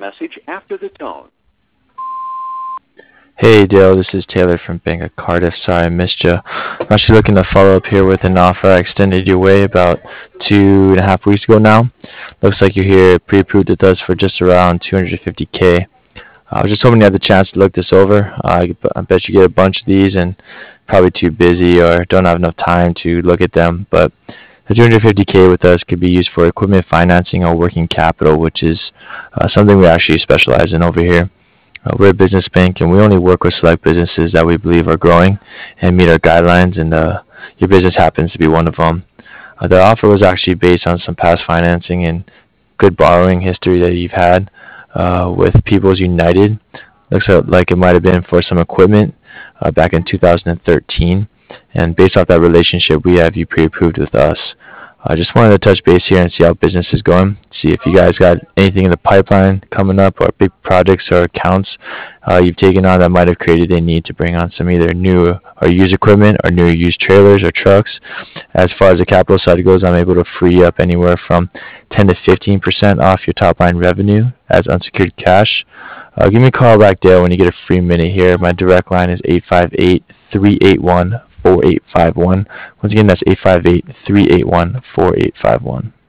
message after the tone. Hey Dale, this is Taylor from Bank of Cardiff. Sorry I missed you. I'm actually looking to follow up here with an offer I extended your way about 2.5 weeks ago now. Looks like you're here pre-approved with us for just around 250K. I was just hoping you had the chance to look this over. I bet you get a bunch of these and probably too busy or don't have enough time to look at them. But the 250K with us could be used for equipment financing or working capital, which is something we actually specialize in over here. We're a business bank, and we only work with select businesses that we believe are growing and meet our guidelines, and your business happens to be one of them. The offer was actually based on some past financing and good borrowing history that you've had with People's United. Looks like it might have been for some equipment back in 2013, and based off that relationship, we have you pre-approved with us. I just wanted to touch base here and see how business is going. See if you guys got anything in the pipeline coming up, or big projects or accounts you've taken on that might have created a need to bring on some either new or used equipment or new used trailers or trucks. As far as the capital side goes, I'm able to free up anywhere from 10 to 15% off your top line revenue as unsecured cash. Give me a call back, Dale, when you get a free minute here. My direct line is 858-381-4851. Once again, that's 858-381-4851.